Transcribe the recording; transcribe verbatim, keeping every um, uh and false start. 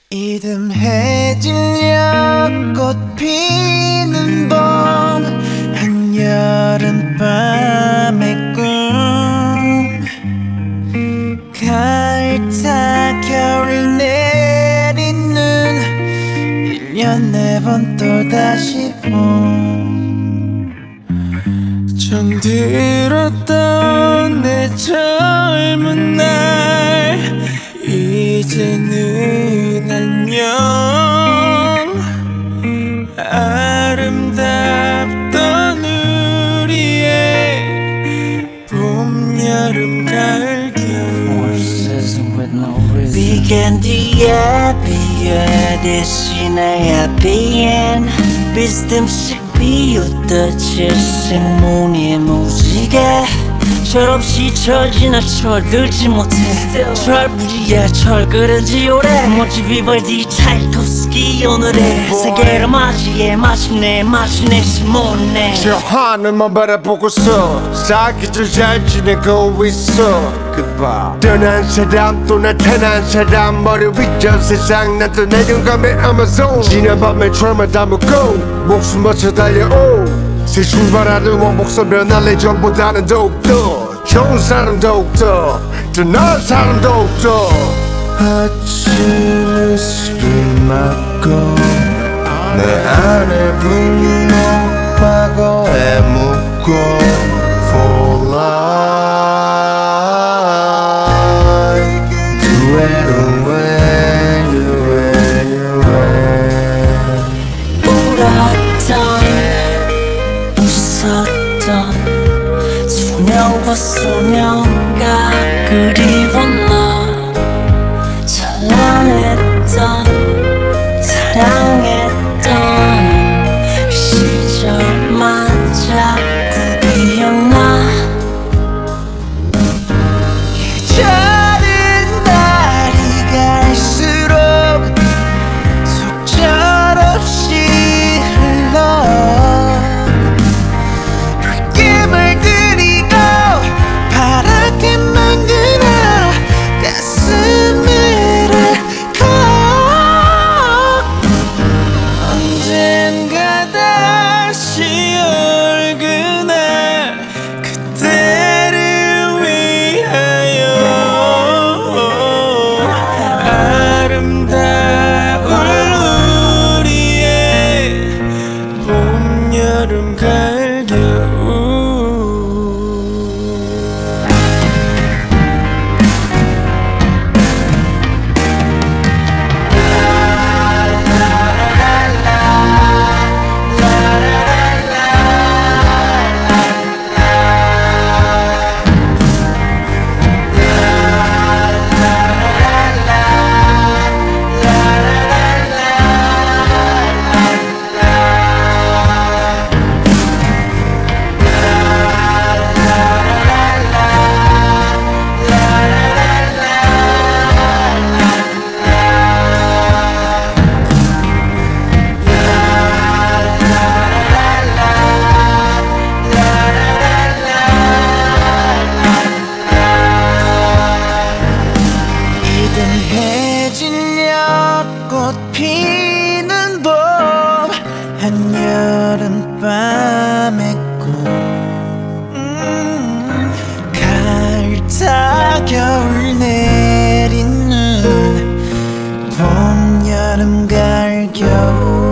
이듬해질녘 꽃 피는 봄 한여름밤의 꿈 가을 타 겨울 내리는 일 년에 번 또다시 봄 정들었던 내 젊은 날 이제는 안녕 아름답던 우리의 봄, 여름, 가을, 겨울 비간 뒤에 비에 대신에 비엔 비스듬씩 비웃던 칠색무늬의 무지개 철없이 철지나 철들지 못해 철부지에 철그러지 오래 멋지 비발디 차이콥스키 오늘의 세계를 맞이해 마침내 마침내 심었네 저 하늘만 바라보고서 사기들 잘 지내고 있어 Goodbye 떠난 사람 또 나타난 사람 머리 위저 세상 난 또 내려감의 아마존 지난 밤에 트라우마 담고 목숨 바쳐 달려오 새 출발하는 원복선 변할래 전보다는 더욱더 좋은 사람 더욱더 더 나은 사람 더욱더 아침에 술을 마고 내 안에 불러 과거에 묻고 For life Do it away, do it away 울었던 웃었던 소녀와 소녀가 그리워 너 찬란했던 사랑했던 시절만 자꾸 기억나 계절은 날이 갈수록 속절없이 흘러 붉게 물들이고 파랗게 만드나 가슴을 앓고 언젠가 다시 올 그날 그때를 위하여 아름다운 우리의 봄, 여름, 가을, 겨울 이듬해질녘 꽃 피는 봄 한여름밤의 꿈 음, 가을 타 겨울 내리는 봄, 여름, 가을, 겨울